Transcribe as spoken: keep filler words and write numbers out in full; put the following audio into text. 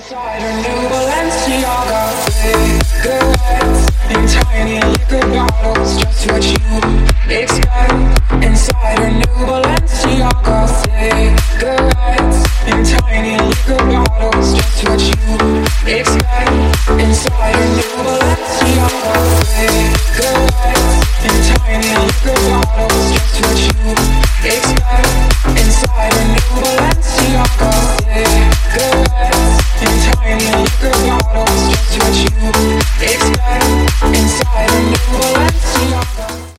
Inside her new Balenciaga, cigarettes in tiny liquor bottles, just what you expect. Inside